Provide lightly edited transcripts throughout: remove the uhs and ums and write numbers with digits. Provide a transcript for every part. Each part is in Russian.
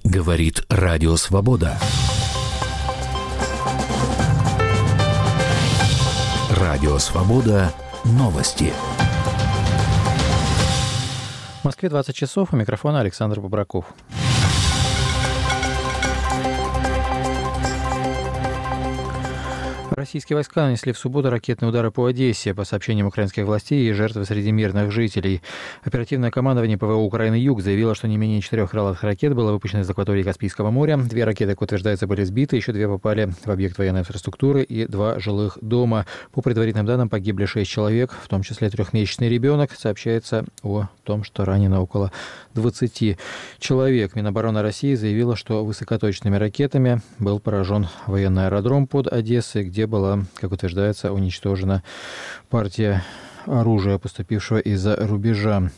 Говорит Радио Свобода. Радио Свобода. Новости. В Москве 20 часов. У микрофона Александр Бобраков. Российские войска нанесли в субботу ракетные удары по Одессе. По сообщениям украинских властей, жертвы среди мирных жителей. Оперативное командование ПВО Украины «Юг» заявило, что не менее 4 крылатых ракет было выпущено из акватории Каспийского моря. 2 ракеты, как утверждается, были сбиты, еще 2 попали в объект военной инфраструктуры и 2 жилых дома. По предварительным данным, погибли 6 человек, в том числе 3-месячный ребенок. Сообщается о том, что ранено около 20 человек. Минобороны России заявила, что высокоточными ракетами был поражен военный аэродром под Одессой, где была, как утверждается, уничтожена партия оружия, поступившего из-за рубежа.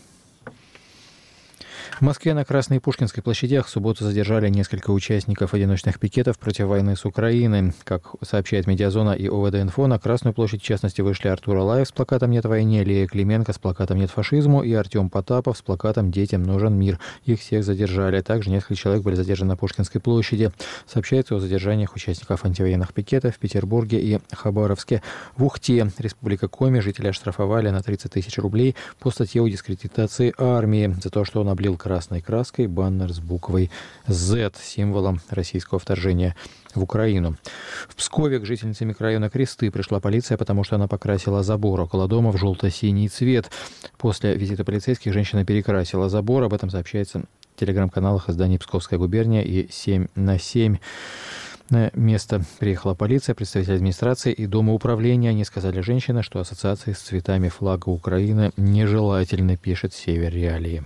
В Москве на Красной и Пушкинской площадях в субботу задержали несколько участников одиночных пикетов против войны с Украиной. Как сообщает Медиазона и ОВД-Инфо, на Красную площадь, в частности, вышли Артур Алаев с плакатом «Нет войне», Лия Клименко с плакатом «Нет фашизму» и Артем Потапов с плакатом «Детям нужен мир». Их всех задержали. Также несколько человек были задержаны на Пушкинской площади. Сообщается о задержаниях участников антивоенных пикетов в Петербурге и Хабаровске. В Ухте, Республика Коми, жители оштрафовали на 30 тысяч рублей по статье о дискредитации армии за то, что он облил красной краской баннер с буквой «Z», символом российского вторжения в Украину. В Пскове к жительнице микрорайона Кресты пришла полиция, потому что она покрасила забор около дома в желто-синий цвет. После визита полицейских женщина перекрасила забор. Об этом сообщается в телеграм-каналах изданий «Псковская губерния» и «7/7». На место приехала полиция, представители администрации и Дома управления. Они сказали женщине, что ассоциации с цветами флага Украины нежелательны, пишет Север Реалии.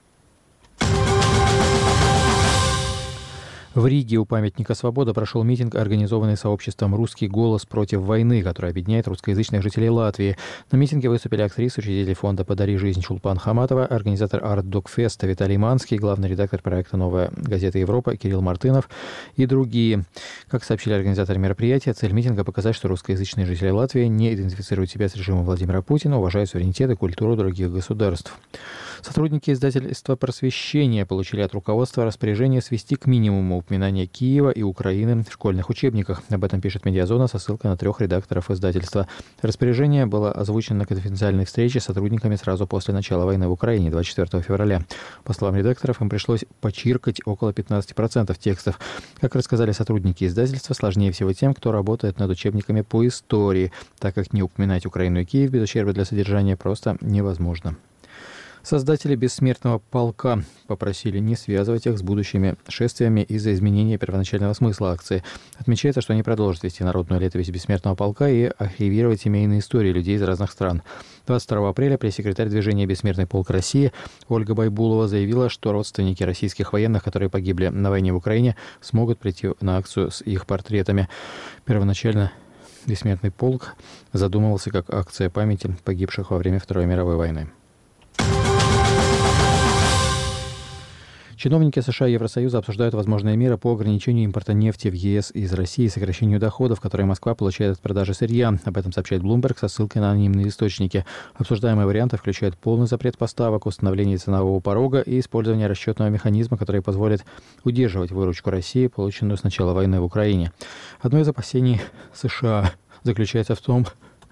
В Риге у памятника «Свобода» прошел митинг, организованный сообществом «Русский голос против войны», который объединяет русскоязычных жителей Латвии. На митинге выступили актрисы, учредитель фонда «Подари жизнь» Чулпан Хаматова, организатор арт-док-феста Виталий Манский, главный редактор проекта «Новая газета Европа» Кирилл Мартынов и другие. Как сообщили организаторы мероприятия, цель митинга – показать, что русскоязычные жители Латвии не идентифицируют себя с режимом Владимира Путина, уважают суверенитет и культуру других государств. Сотрудники издательства «Просвещение» получили от руководства распоряжение свести к минимуму упоминания Киева и Украины в школьных учебниках. Об этом пишет Медиазона со ссылкой на 3 редакторов издательства. Распоряжение было озвучено на конфиденциальной встрече с сотрудниками сразу после начала войны в Украине 24 февраля. По словам редакторов, им пришлось почиркать около 15% текстов. Как рассказали сотрудники издательства, сложнее всего тем, кто работает над учебниками по истории, так как не упоминать Украину и Киев без ущерба для содержания просто невозможно. Создатели «Бессмертного полка» попросили не связывать их с будущими шествиями из-за изменения первоначального смысла акции. Отмечается, что они продолжат вести народную летопись «Бессмертного полка» и архивировать семейные истории людей из разных стран. 22 апреля пресс-секретарь движения «Бессмертный полк России» Ольга Байбулова заявила, что родственники российских военных, которые погибли на войне в Украине, смогут прийти на акцию с их портретами. Первоначально «Бессмертный полк» задумывался как акция памяти погибших во время Второй мировой войны. Чиновники США и Евросоюза обсуждают возможные меры по ограничению импорта нефти в ЕС из России и сокращению доходов, которые Москва получает от продажи сырья. Об этом сообщает Bloomberg со ссылкой на анонимные источники. Обсуждаемые варианты включают полный запрет поставок, установление ценового порога и использование расчетного механизма, который позволит удерживать выручку России, полученную с начала войны в Украине. Одно из опасений США заключается в том,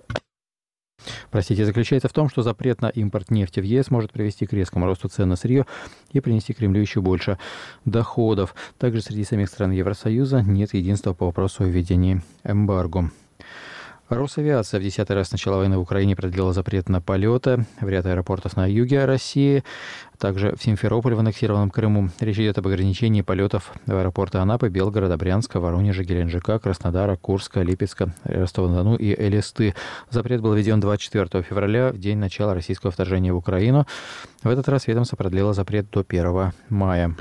что запрет на импорт нефти в ЕС может привести к резкому росту цен на сырье и принести Кремлю еще больше доходов. Также среди самих стран Евросоюза нет единства по вопросу о введении эмбарго. Росавиация в 10-й раз с начала войны в Украине продлила запрет на полеты в ряд аэропортов на юге России, также в Симферополе в аннексированном Крыму. Речь идет об ограничении полетов в аэропорты Анапы, Белгорода, Брянска, Воронежа, Геленджика, Краснодара, Курска, Липецка, Ростова-на-Дону и Элисты. Запрет был введен 24 февраля, в день начала российского вторжения в Украину. В этот раз ведомство продлило запрет до 1 мая.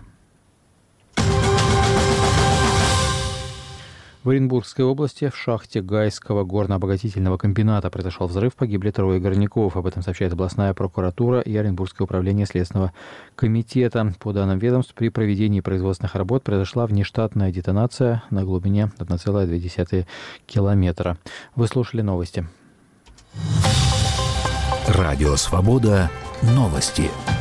В Оренбургской области в шахте Гайского горно-обогатительного комбината произошел взрыв, погибли 3 горняков. Об этом сообщает областная прокуратура и Оренбургское управление Следственного комитета. По данным ведомств, при проведении производственных работ произошла внештатная детонация на глубине 1,2 километра. Вы слушали новости. Радио «Свобода». Новости.